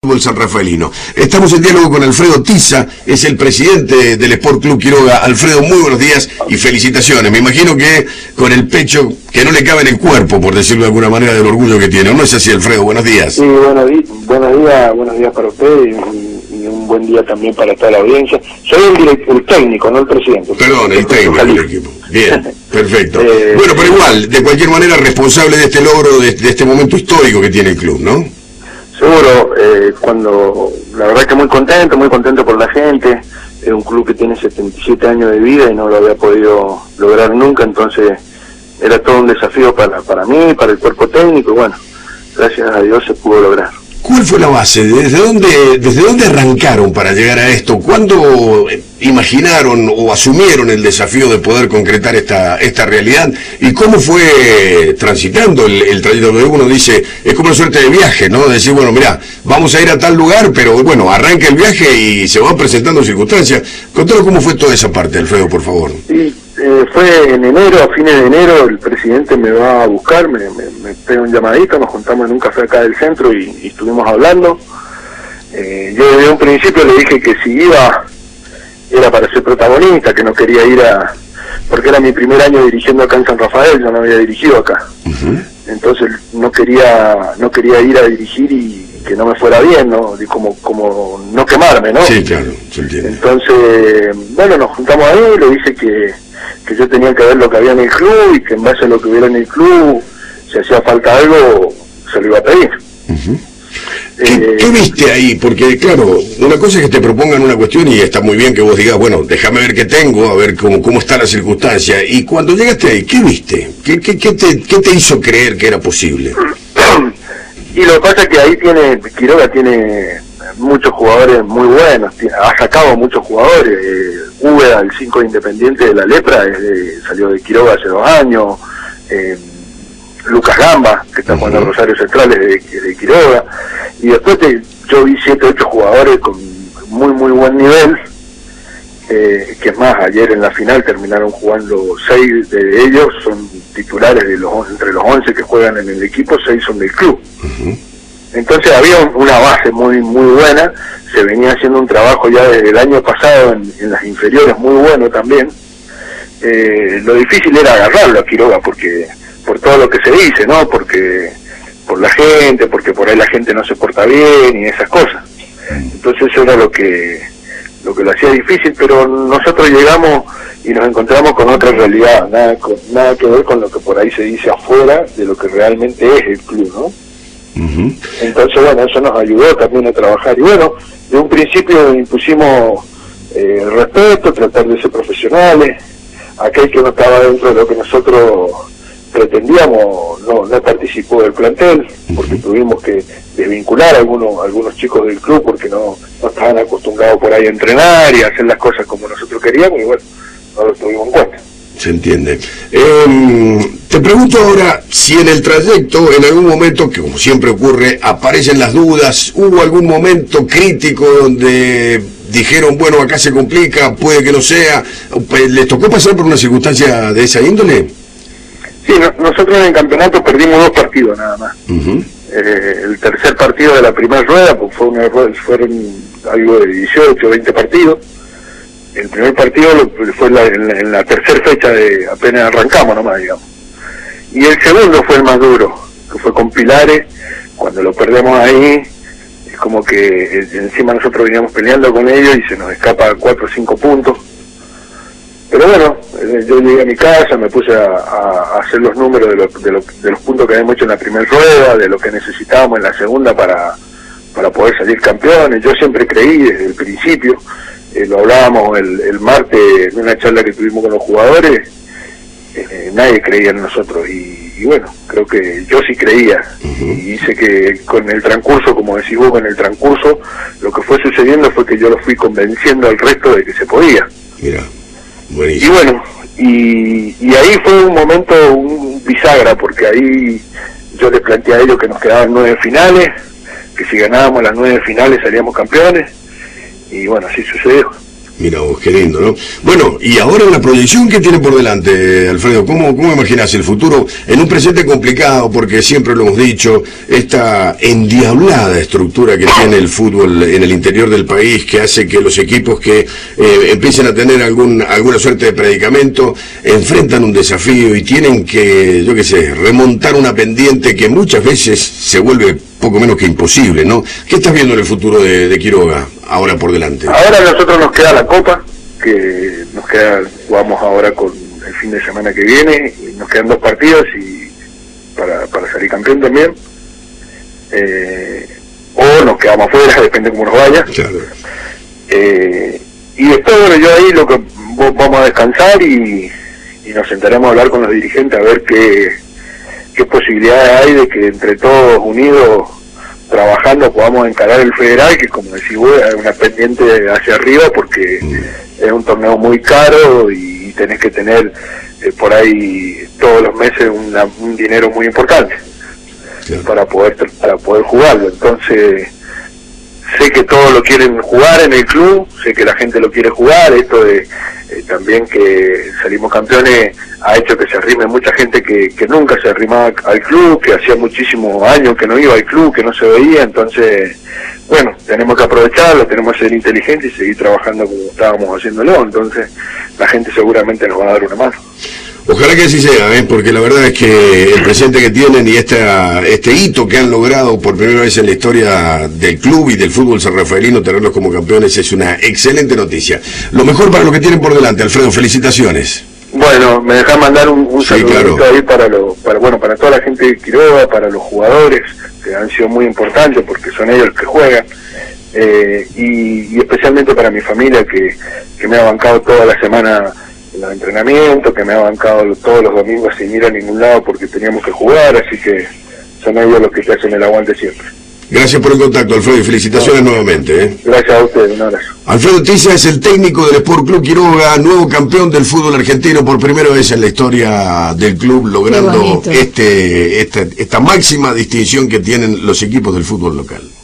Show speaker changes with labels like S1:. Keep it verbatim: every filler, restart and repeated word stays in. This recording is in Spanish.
S1: fútbol sanrafaelino. Estamos en diálogo con Alfredo Tiza, es el presidente del Sport Club Quiroga. Alfredo, muy buenos días y felicitaciones. Me imagino que con el pecho que no le cabe en el cuerpo, por decirlo de alguna manera, del orgullo que tiene. ¿No es así, Alfredo? Buenos días.
S2: Sí, buenos, di buenos días, buenos días para usted y, y un buen día también para toda la audiencia. Soy el, direct, el técnico, no el presidente.
S1: Perdón, el técnico del equipo. Bien, perfecto.
S2: eh,
S1: bueno, pero igual, de cualquier manera, responsable de este logro, de, de este momento histórico que tiene el club, ¿no?
S2: Seguro, eh, cuando, la verdad que muy contento, muy contento por la gente. Es un club que tiene setenta y siete años de vida y no lo había podido lograr nunca, entonces era todo un desafío para, para mí, para el cuerpo técnico, y bueno, gracias a Dios se pudo lograr.
S1: ¿Cuál fue la base? ¿Desde dónde, desde dónde arrancaron para llegar a esto? ¿Cuándo imaginaron o asumieron el desafío de poder concretar esta esta realidad? ¿Y cómo fue transitando el, el trayecto? Uno dice, es como una suerte de viaje, ¿no? Decir, bueno, mirá, vamos a ir a tal lugar, pero bueno, arranca el viaje y se van presentando circunstancias. Contanos cómo fue toda esa parte, Alfredo, por favor.
S2: Sí. Eh, fue en enero, a fines de enero, el presidente me va a buscar, me, me, me pega un llamadito, nos juntamos en un café acá del centro y, y estuvimos hablando. Eh, yo desde un principio le dije que si iba era para ser protagonista, que no quería ir a... porque era mi primer año dirigiendo acá en San Rafael, yo no había dirigido acá. Uh-huh. Entonces no quería no quería ir a dirigir y que no me fuera bien, ¿no? Como, como no quemarme, ¿no?
S1: Sí, claro, se entiende.
S2: Entonces, bueno, nos juntamos ahí, le dije que... que yo tenía que ver lo que había en el club y que en base a lo que hubiera en el club, si hacía falta algo, se lo iba a pedir.
S1: Uh-huh. ¿Qué, eh, ¿Qué viste ahí? Porque, claro, una cosa es que te propongan una cuestión y está muy bien que vos digas, bueno, déjame ver qué tengo, a ver cómo, cómo está la circunstancia. Y cuando llegaste ahí, ¿qué viste? ¿Qué, qué, qué, te, qué te hizo creer que era posible?
S2: Y lo que pasa es que ahí tiene, Quiroga tiene muchos jugadores muy buenos, tiene, ha sacado muchos jugadores. Eh, Úbeda, el cinco Independiente de la Lepra, es de, salió de Quiroga hace dos años. Eh, Lucas Gamba, que está jugando uh-huh. en Rosario Centrales de, de Quiroga. Y después te, yo vi siete, ocho jugadores con muy, muy buen nivel. Eh, que es más, ayer en la final terminaron jugando seis de ellos, son titulares de los entre los once que juegan en el equipo, seis son del club. Uh-huh. Entonces había un, una base muy muy buena, se venía haciendo un trabajo ya desde el año pasado en, en las inferiores muy bueno también. Eh, lo difícil era agarrarlo a Quiroga porque por todo lo que se dice, ¿no? Porque por la gente, porque por ahí la gente no se porta bien y esas cosas. Entonces eso era lo que lo que lo hacía difícil, pero nosotros llegamos y nos encontramos con otra realidad, nada, con, nada que ver con lo que por ahí se dice afuera de lo que realmente es el club, ¿no? Uh-huh. Entonces, bueno, eso nos ayudó también a trabajar. Y bueno, de un principio impusimos eh, respeto, tratar de ser profesionales. Aquel que no estaba dentro de lo que nosotros pretendíamos no, no participó del plantel, porque uh-huh. tuvimos que desvincular a algunos, algunos chicos del club porque no, no estaban acostumbrados por ahí a entrenar y a hacer las cosas como nosotros queríamos, y bueno, no lo tuvimos en cuenta.
S1: Se entiende. Eh, te pregunto ahora si en el trayecto, en algún momento, que como siempre ocurre, aparecen las dudas, ¿hubo algún momento crítico donde dijeron, bueno, acá se complica, puede que no sea? ¿Les tocó pasar por una circunstancia de esa índole?
S2: Sí, no, nosotros en el campeonato perdimos dos partidos nada más. Uh-huh. Eh, el tercer partido de la primera rueda, pues fue una rueda, fueron algo de dieciocho, veinte partidos. El primer partido fue en la, en la, en la tercera fecha, de apenas arrancamos nomás, digamos. Y el segundo fue el más duro, que fue con Pilares. Cuando lo perdemos ahí, es como que encima nosotros veníamos peleando con ellos y se nos escapa cuatro o cinco puntos. Pero bueno, yo llegué a mi casa, me puse a, a, a hacer los números de, lo, de, lo, de los puntos que habíamos hecho en la primera rueda, de lo que necesitábamos en la segunda para, para poder salir campeones. Yo siempre creí desde el principio. Eh, lo hablábamos el, el martes en una charla que tuvimos con los jugadores, eh, nadie creía en nosotros y, y bueno, creo que yo sí creía. Uh-huh. Y hice que con el transcurso, como decís vos, con el transcurso, lo que fue sucediendo fue que yo lo fui convenciendo al resto de que se podía.
S1: Mira, buenísimo.
S2: Y bueno, y, y ahí fue un momento, un bisagra, porque ahí yo les planteé a ellos que nos quedaban nueve finales, que si ganábamos las nueve finales salíamos campeones. Y bueno, así sucedió.
S1: Mira vos, qué lindo, ¿no? Bueno, y ahora la proyección que tiene por delante, Alfredo, ¿cómo, cómo imaginás el futuro en un presente complicado? Porque siempre lo hemos dicho, esta endiablada estructura que tiene el fútbol en el interior del país, que hace que los equipos que eh, empiecen a tener algún, alguna suerte de predicamento, enfrentan un desafío y tienen que, yo qué sé, remontar una pendiente que muchas veces se vuelve poco menos que imposible, ¿no? ¿Qué estás viendo en el futuro de, de Quiroga ahora por delante?
S2: Ahora a nosotros nos queda la Copa, que nos queda, jugamos ahora con el fin de semana que viene, y nos quedan dos partidos y para, para salir campeón también, eh, o nos quedamos afuera, depende cómo nos vaya.
S1: Claro.
S2: Eh, y después, bueno, yo ahí lo que vamos a descansar y, y nos sentaremos a hablar con los dirigentes a ver qué, qué posibilidades hay de que entre todos unidos, trabajando, podamos encarar el federal, que como decís vos, es una pendiente hacia arriba porque mm. es un torneo muy caro y tenés que tener eh, por ahí todos los meses una, un dinero muy importante, claro, para poder para poder jugarlo. Entonces sé que todos lo quieren jugar en el club, sé que la gente lo quiere jugar, esto de eh, también que salimos campeones ha hecho que se arrime mucha gente que, que nunca se arrimaba al club, que hacía muchísimos años que no iba al club, que no se veía. Entonces, bueno, tenemos que aprovecharlo, tenemos que ser inteligentes y seguir trabajando como estábamos haciéndolo. Entonces la gente seguramente nos va a dar una mano.
S1: Ojalá que así sea, ¿eh? Porque la verdad es que el presente que tienen y esta, este hito que han logrado por primera vez en la historia del club y del fútbol sanrafaelino, tenerlos como campeones es una excelente noticia. Lo mejor para lo que tienen por delante, Alfredo, felicitaciones.
S2: Bueno, me dejás mandar un, un
S1: sí,
S2: saludito
S1: claro,
S2: ahí para, lo, para, bueno, para toda la gente de Quiroga, para los jugadores, que han sido muy importantes porque son ellos los que juegan, eh, y, y especialmente para mi familia que, que me ha bancado toda la semana en los entrenamientos, que me ha bancado todos los domingos sin ir a ningún lado porque teníamos que jugar, así que son ellos los que te hacen el aguante siempre.
S1: Gracias por el contacto, Alfredo, y felicitaciones no. nuevamente. ¿eh?
S2: Gracias a ustedes, un abrazo.
S1: Alfredo Tiza es el técnico del Sport Club Quiroga, nuevo campeón del fútbol argentino por primera vez en la historia del club, logrando este, esta, esta máxima distinción que tienen los equipos del fútbol local.